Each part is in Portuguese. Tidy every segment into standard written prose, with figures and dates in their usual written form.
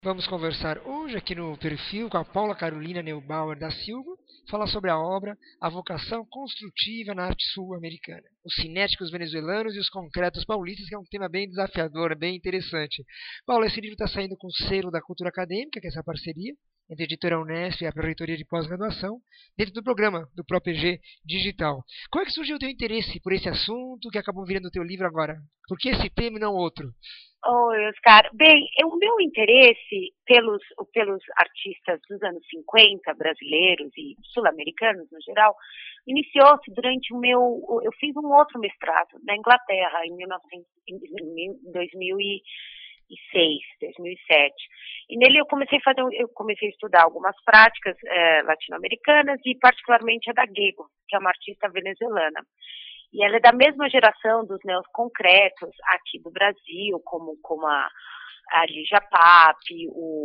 Vamos conversar hoje aqui no perfil com a Paula Carolina Neubauer da Silva, falar sobre a obra A Vocação Construtiva na Arte Sul-Americana, os cinéticos venezuelanos e os concretos paulistas, que é um tema bem desafiador, bem interessante. Paula, esse livro está saindo com o selo da Cultura Acadêmica, que é essa parceria entre a editora Unesp e a Pró-Reitoria de Pós-Graduação, dentro do programa do ProPG Digital. Como é que surgiu o teu interesse por esse assunto que acabou virando o teu livro agora? Por que esse tema e não outro? Oi, Oscar. Bem, o meu interesse pelos artistas dos anos 50, brasileiros e sul-americanos no geral, iniciou-se durante eu fiz um outro mestrado na Inglaterra em 2006, 2007. E nele eu comecei a estudar algumas práticas latino-americanas e particularmente a da Gego, que é uma artista venezuelana. E ela é da mesma geração dos neoconcretos aqui do Brasil, como a Lígia Pape,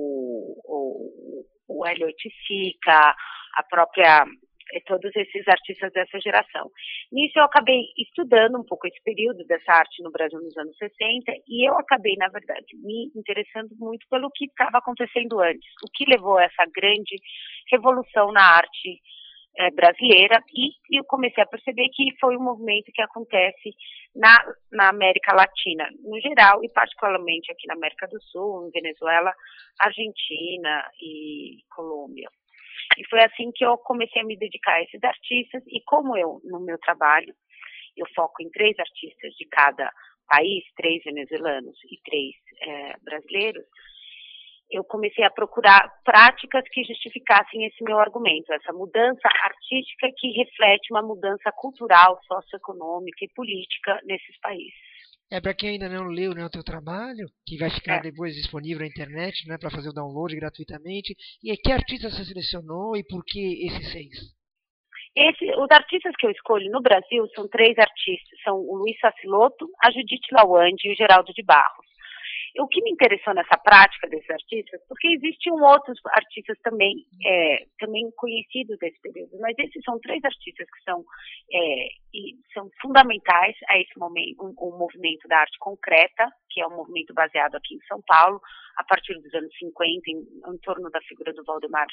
o Hélio Oiticica, a própria, todos esses artistas dessa geração. Nisso eu acabei estudando um pouco esse período dessa arte no Brasil nos anos 60 e eu acabei, na verdade, me interessando muito pelo que estava acontecendo antes, o que levou a essa grande revolução na arte brasileira, e eu comecei a perceber que foi um movimento que acontece na América Latina no geral, e particularmente aqui na América do Sul, em Venezuela, Argentina e Colômbia. E foi assim que eu comecei a me dedicar a esses artistas, e como eu, no meu trabalho, eu foco em 3 artistas de cada país, 3 venezuelanos e 3 brasileiros, eu comecei a procurar práticas que justificassem esse meu argumento, essa mudança artística que reflete uma mudança cultural, socioeconômica e política nesses países. Para quem ainda não leu, né, o teu trabalho, que vai ficar depois disponível na internet, né, para fazer o download gratuitamente. E que artista você selecionou e por que esses 6? Os artistas que eu escolho no Brasil são 3 artistas, são o Luiz Saciloto, a Judite Lawande e o Geraldo de Barros. O que me interessou nessa prática desses artistas, porque existiam outros artistas também conhecidos desse período, mas esses são 3 artistas que são fundamentais a esse momento, o movimento da arte concreta, que é um movimento baseado aqui em São Paulo, a partir dos anos 50, em torno da figura do Valdemar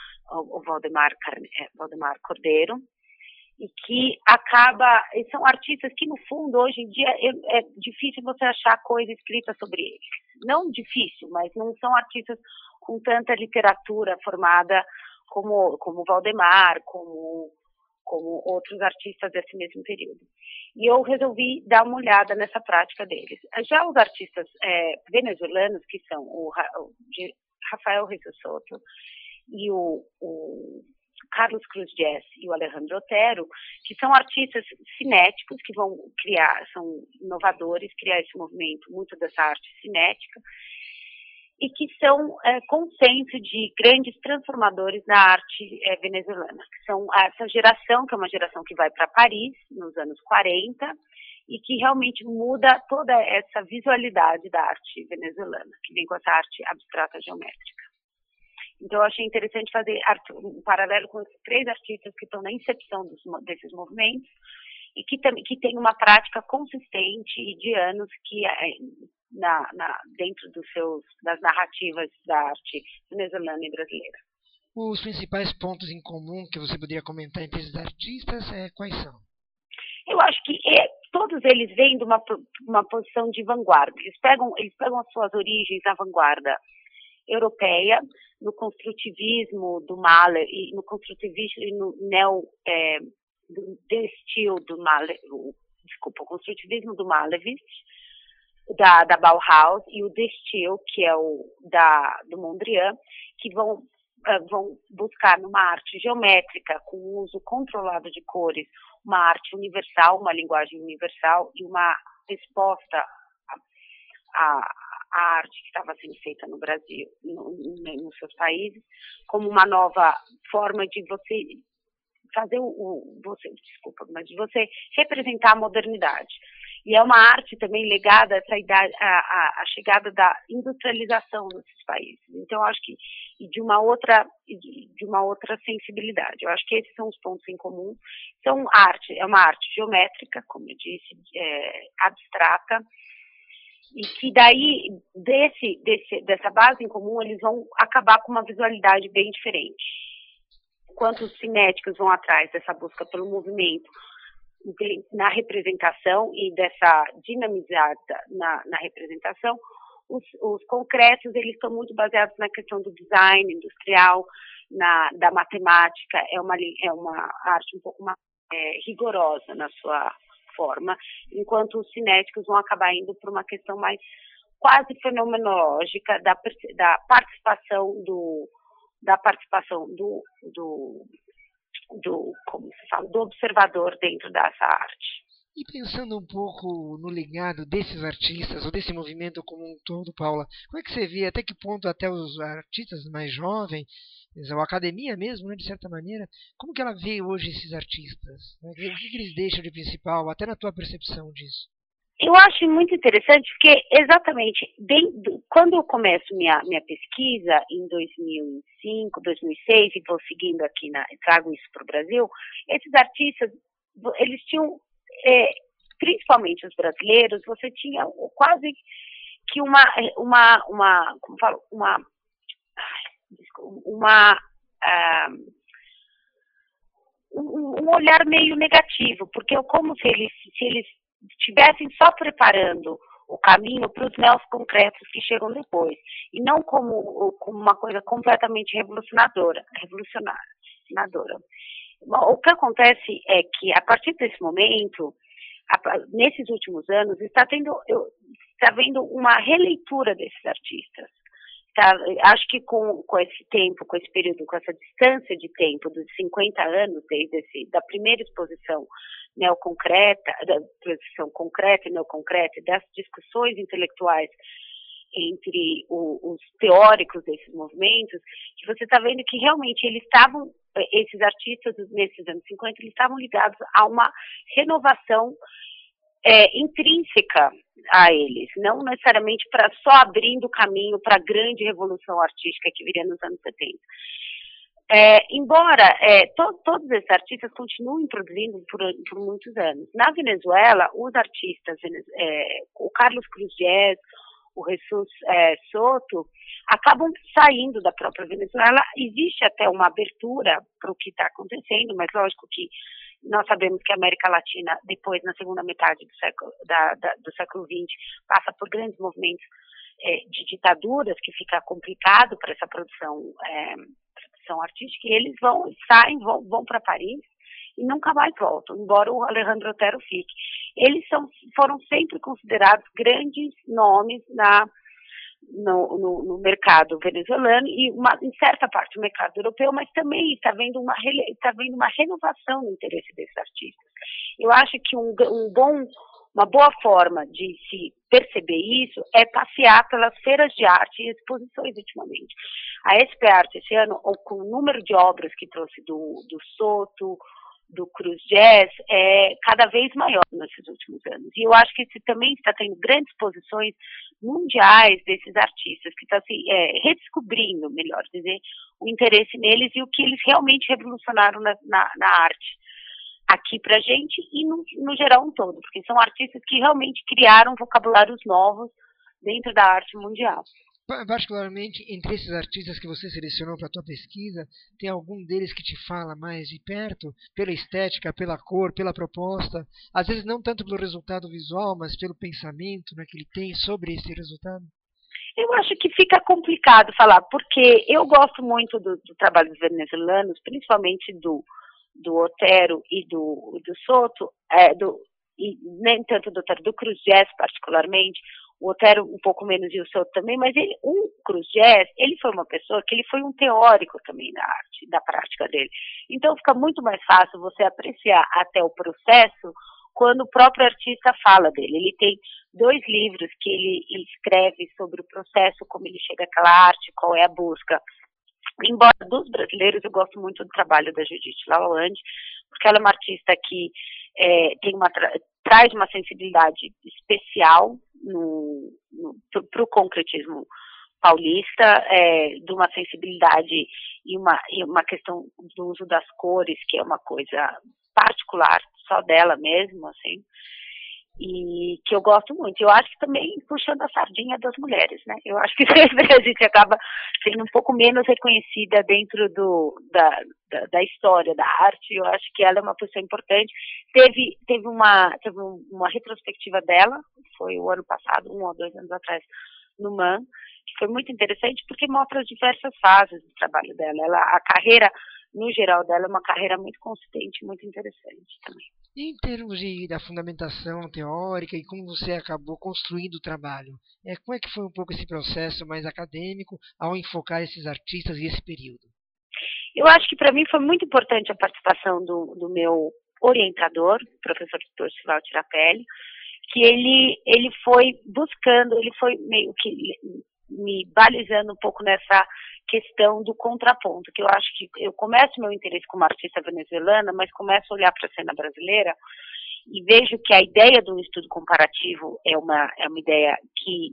Cordeiro, e que são artistas que, no fundo, hoje em dia é difícil você achar coisa escrita sobre eles. Não difícil, mas não são artistas com tanta literatura formada como Valdemar, como outros artistas desse mesmo período. E eu resolvi dar uma olhada nessa prática deles. Já os artistas venezuelanos, que são o Rafael Rizzo Soto e o Carlos Cruz Dias e o Alejandro Otero, que são artistas cinéticos que vão são inovadores, criar esse movimento muito dessa arte cinética, e que são consenso de grandes transformadores na arte venezuelana, que são essa geração, que é uma geração que vai para Paris nos anos 40, e que realmente muda toda essa visualidade da arte venezuelana, que vem com essa arte abstrata geométrica. Então, eu achei interessante fazer um paralelo com esses 3 artistas que estão na incepção desses movimentos e que tem uma prática consistente e de anos que dentro das narrativas da arte venezuelana e brasileira. Os principais pontos em comum que você poderia comentar entre esses artistas, quais são? Eu acho que todos eles vêm de uma posição de vanguarda. Eles pegam as suas origens na vanguarda europeia, no construtivismo do Mahler e no construtivismo e no o construtivismo do Malevich, da Bauhaus, e o De Stijl, que é do Mondrian, que vão buscar numa arte geométrica com uso controlado de cores, uma arte universal, uma linguagem universal e uma resposta à arte que estava sendo feita no Brasil, nos seus países, como uma nova forma de você fazer de você representar a modernidade. E é uma arte também ligada a essa idade, a chegada da industrialização nesses países. Então, eu acho que de uma outra sensibilidade. Eu acho que esses são os pontos em comum. Então, é uma arte geométrica, como eu disse, abstrata, E que daí, dessa base em comum, eles vão acabar com uma visualidade bem diferente. Enquanto os cinéticos vão atrás dessa busca pelo movimento na representação e dessa dinamizada na representação, os concretos, eles estão muito baseados na questão do design industrial, da matemática, é uma arte um pouco mais rigorosa na sua forma, enquanto os cinéticos vão acabar indo para uma questão mais quase fenomenológica da participação como se fala, do observador dentro dessa arte. E pensando um pouco no legado desses artistas, ou desse movimento como um todo, Paula, como é que você vê, até que ponto até os artistas mais jovens, a academia mesmo, né, de certa maneira, como que ela vê hoje esses artistas? Né? O que eles deixam de principal, até na tua percepção disso? Eu acho muito interessante, porque exatamente, quando eu começo minha pesquisa, em 2005, 2006, e vou seguindo aqui, trago isso para o Brasil, esses artistas, eles tinham, principalmente os brasileiros, você tinha quase que um olhar meio negativo, porque é como se eles estivessem só preparando o caminho para os neos concretos que chegam depois, e não como uma coisa completamente revolucionária. O que acontece é que, a partir desse momento, nesses últimos anos, está havendo uma releitura desses artistas. Acho que com esse tempo, com esse período, com essa distância de tempo dos 50 anos, da primeira exposição neoconcreta, da exposição concreta e neoconcreta, das discussões intelectuais entre os teóricos desses movimentos, que você está vendo que realmente esses artistas nesses anos 50, eles estavam ligados a uma renovação intrínseca a eles, não necessariamente para só abrindo o caminho para a grande revolução artística que viria nos anos 70. Embora todos esses artistas continuem produzindo por muitos anos. Na Venezuela, os artistas, o Carlos Cruz Diez, o Jesus Soto, acabam saindo da própria Venezuela. Existe até uma abertura para o que está acontecendo, mas lógico que nós sabemos que a América Latina, depois, na segunda metade do século XX, passa por grandes movimentos de ditaduras, que fica complicado para essa produção artística, e eles vão para Paris e nunca mais voltam, embora o Alejandro Otero fique. Eles foram sempre considerados grandes nomes no mercado venezuelano e em certa parte do mercado europeu, mas também está vendo uma renovação no interesse desses artistas. Eu acho que uma boa forma de se perceber isso é passear pelas feiras de arte e exposições ultimamente. A SP Arte esse ano, com o número de obras que trouxe do Soto, do Cruz Diez, é cada vez maior nesses últimos anos. E eu acho que também está tendo grandes exposições mundiais desses artistas, que está redescobrindo, melhor dizer, o interesse neles e o que eles realmente revolucionaram na arte aqui pra gente e no geral um todo, porque são artistas que realmente criaram vocabulários novos dentro da arte mundial. Particularmente, entre esses artistas que você selecionou para a tua pesquisa, tem algum deles que te fala mais de perto, pela estética, pela cor, pela proposta, às vezes não tanto pelo resultado visual, mas pelo pensamento, né, que ele tem sobre esse resultado? Eu acho que fica complicado falar, porque eu gosto muito do trabalho dos venezuelanos, principalmente do Otero e do Soto, e nem tanto do Otero, do Cruz Diez particularmente, o Otero um pouco menos e o Soto também, mas o Cruz Diez, ele foi uma pessoa que ele foi um teórico também da arte, da prática dele. Então fica muito mais fácil você apreciar até o processo quando o próprio artista fala dele. Ele tem 2 livros que ele escreve sobre o processo, como ele chega àquela arte, qual é a busca. Embora dos brasileiros, eu gosto muito do trabalho da Judith Lalande, porque ela é uma artista que traz uma sensibilidade especial para o concretismo paulista, de uma sensibilidade e uma questão do uso das cores, que é uma coisa particular, só dela mesmo, assim. e que eu gosto muito. Eu acho que também puxando a sardinha das mulheres, né? Eu acho que sempre a gente acaba sendo um pouco menos reconhecida dentro da história da arte. Eu acho que ela é uma pessoa importante. Teve uma retrospectiva dela, foi o ano passado, 1 ou 2 anos atrás, no MAN, que foi muito interessante porque mostra as diversas fases do trabalho dela. A carreira, no geral dela, é uma carreira muito consistente, muito interessante também. E em termos da fundamentação teórica e como você acabou construindo o trabalho, como é que foi um pouco esse processo mais acadêmico ao enfocar esses artistas e esse período? Eu acho que para mim foi muito importante a participação do meu orientador, professor Torcival Tirapelli, que ele foi buscando, ele foi meio que me balizando um pouco nessa questão do contraponto, que eu acho que eu começo meu interesse como artista venezuelana, mas começo a olhar para a cena brasileira e vejo que a ideia do estudo comparativo é uma ideia que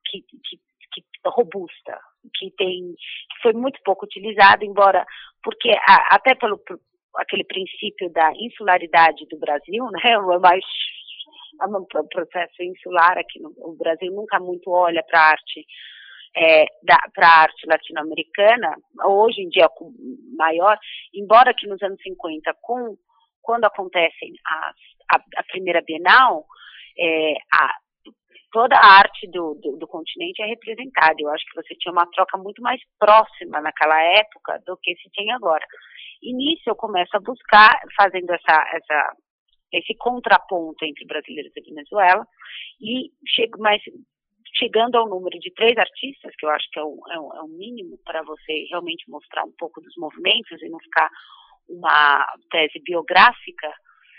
robusta, que foi muito pouco utilizada, embora, porque até pelo aquele princípio da insularidade do Brasil, né, um processo insular aqui no Brasil nunca muito olha para a arte para a arte latino-americana, hoje em dia maior, embora que nos anos 50, quando acontecem a primeira Bienal, toda a arte do continente é representada. Eu acho que você tinha uma troca muito mais próxima naquela época do que se tem agora. E nisso eu começo a buscar, fazendo esse contraponto entre brasileiros e Venezuela, e chegando ao número de 3 artistas, que eu acho que é o mínimo para você realmente mostrar um pouco dos movimentos e não ficar uma tese biográfica,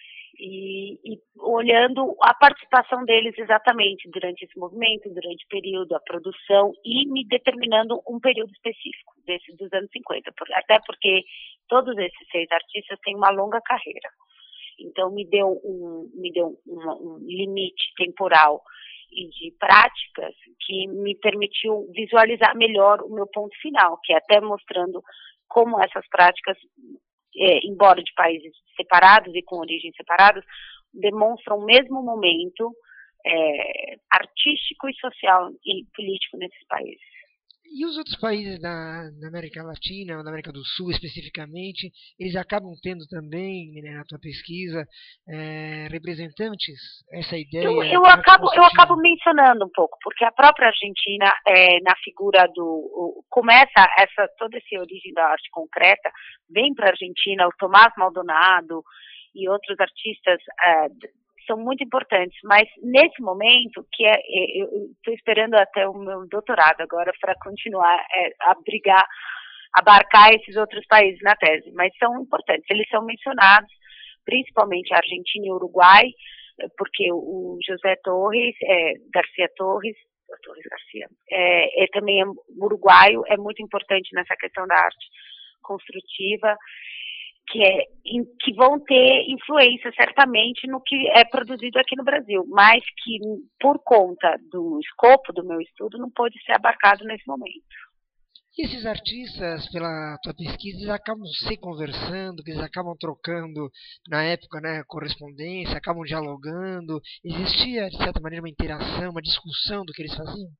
e olhando a participação deles exatamente durante esse movimento, durante o período, a produção, e me determinando um período específico, dos anos 50, até porque todos esses 6 artistas têm uma longa carreira. Então me deu um limite temporal e de práticas que me permitiu visualizar melhor o meu ponto final, que é até mostrando como essas práticas, embora de países separados e com origens separadas, demonstram o mesmo momento artístico e social e político nesses países. E os outros países da América Latina, ou da América do Sul especificamente, eles acabam tendo também, né, na tua pesquisa, representantes, essa ideia? Eu acabo mencionando um pouco, porque a própria Argentina, na figura começa toda essa origem da arte concreta, vem para a Argentina, o Tomás Maldonado e outros artistas são muito importantes, mas nesse momento, eu estou esperando até o meu doutorado agora para continuar a abarcar esses outros países na tese, mas são importantes, eles são mencionados, principalmente a Argentina e o Uruguai, porque o José Garcia Torres Garcia, também é uruguaio, é muito importante nessa questão da arte construtiva, que vão ter influência certamente no que é produzido aqui no Brasil, mas que por conta do escopo do meu estudo não pode ser abarcado nesse momento. E esses artistas, pela tua pesquisa, eles acabam se conversando, eles acabam trocando, na época, né, correspondência, acabam dialogando. Existia, de certa maneira, uma interação, uma discussão do que eles faziam?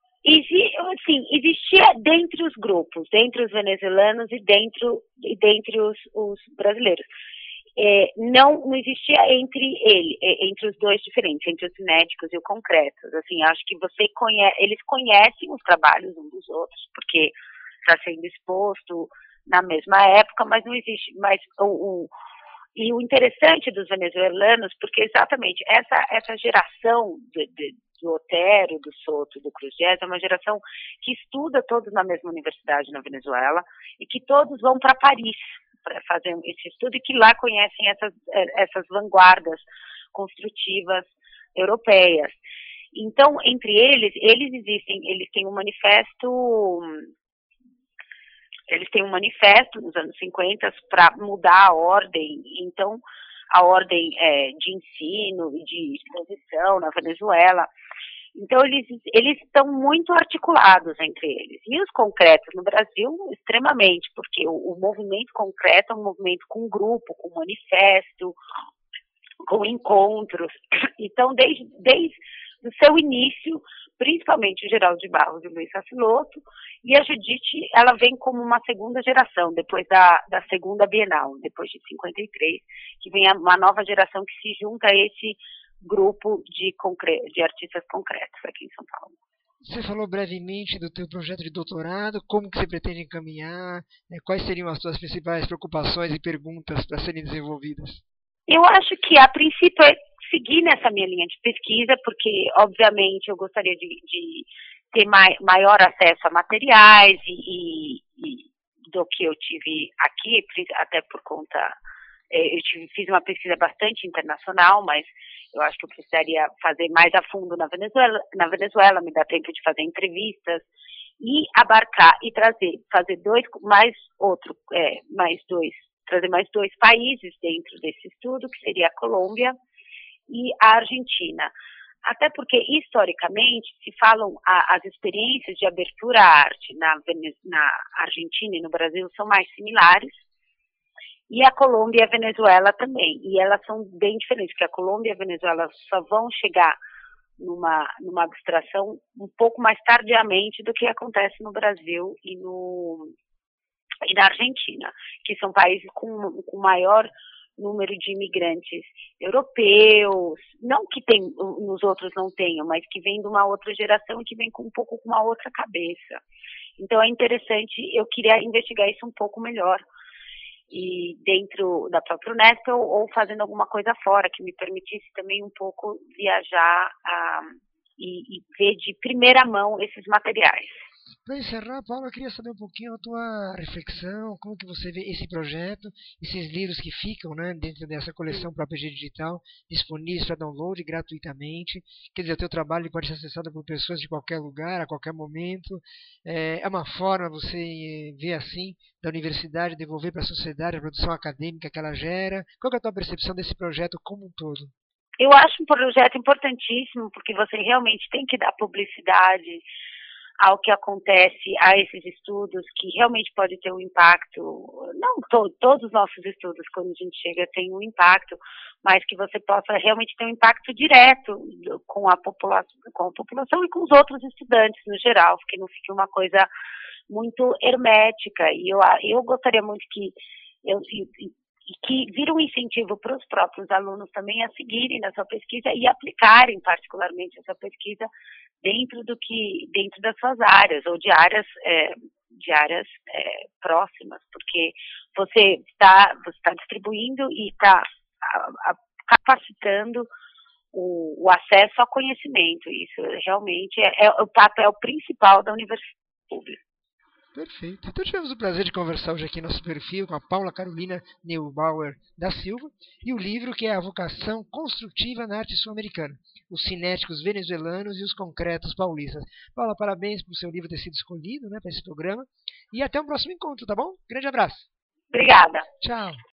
Existia dentre os grupos, dentre os venezuelanos e dentre os brasileiros. Não existia entre os dois diferentes, entre os cinéticos e o concretos. Assim, acho que eles conhecem os trabalhos uns dos outros, porque está sendo exposto na mesma época, mas não existe mais e o interessante dos venezuelanos, porque exatamente essa geração do Otero, do Soto, do Cruz Dias, é uma geração que estuda todos na mesma universidade na Venezuela e que todos vão para Paris para fazer esse estudo e que lá conhecem essas vanguardas construtivas europeias. Então, entre eles têm um manifesto. Eles têm um manifesto nos anos 50 para mudar a ordem. Então, a ordem de ensino e de exposição na Venezuela. Então, eles estão muito articulados entre eles. E os concretos no Brasil, extremamente, porque o movimento concreto é um movimento com grupo, com manifesto, com encontros. Então, desde o seu início, principalmente o Geraldo de Barros e o Luiz Raciloto, e a Judite, ela vem como uma segunda geração, depois da segunda Bienal, depois de 53, que vem uma nova geração que se junta a esse grupo de artistas concretos aqui em São Paulo. Você falou brevemente do teu projeto de doutorado, como que você pretende encaminhar, quais seriam as suas principais preocupações e perguntas para serem desenvolvidas? Eu acho que, a princípio, é seguir nessa minha linha de pesquisa, porque, obviamente, eu gostaria de ter maior acesso a materiais e do que eu tive aqui, até por conta... fiz uma pesquisa bastante internacional, mas eu acho que eu precisaria fazer mais a fundo na Venezuela, me dá tempo de fazer entrevistas e abarcar e trazer mais dois países dentro desse estudo, que seria a Colômbia e a Argentina. Até porque, historicamente, se falam as experiências de abertura à arte na Argentina e no Brasil são mais similares, e a Colômbia e a Venezuela também. E elas são bem diferentes, porque a Colômbia e a Venezuela só vão chegar numa abstração um pouco mais tardiamente do que acontece no Brasil e na Argentina, que são países com maior número de imigrantes europeus, não que nos outros não tenham, mas que vêm de uma outra geração e que vêm com uma outra cabeça. Então é interessante, eu queria investigar isso um pouco melhor, e dentro da própria Unesp ou fazendo alguma coisa fora, que me permitisse também um pouco viajar e ver de primeira mão esses materiais. Para encerrar, Paula, eu queria saber um pouquinho a tua reflexão, como que você vê esse projeto, esses livros que ficam, né, dentro dessa coleção própria G Digital, disponíveis para download gratuitamente. Quer dizer, o teu trabalho pode ser acessado por pessoas de qualquer lugar, a qualquer momento. É uma forma, você vê assim, da universidade devolver para a sociedade a produção acadêmica que ela gera. Qual que é a tua percepção desse projeto como um todo? Eu acho um projeto importantíssimo, porque você realmente tem que dar publicidade ao que acontece, a esses estudos, que realmente pode ter um impacto, não todos os nossos estudos, quando a gente chega, tem um impacto, mas que você possa realmente ter um impacto direto com a população e com os outros estudantes no geral, que não fique uma coisa muito hermética. E eu gostaria muito que vira um incentivo para os próprios alunos também a seguirem na sua pesquisa e aplicarem particularmente essa pesquisa dentro das suas áreas ou de áreas próximas, porque você está distribuindo e está capacitando o acesso ao conhecimento. Isso realmente é o papel principal da universidade pública. Perfeito. Então tivemos o prazer de conversar hoje aqui no nosso perfil com a Paula Carolina Neubauer da Silva e o livro que é A Vocação Construtiva na Arte Sul-Americana, os cinéticos venezuelanos e os concretos paulistas. Paula, parabéns por seu livro ter sido escolhido, né, para esse programa, e até um próximo encontro, tá bom? Grande abraço. Obrigada. Tchau.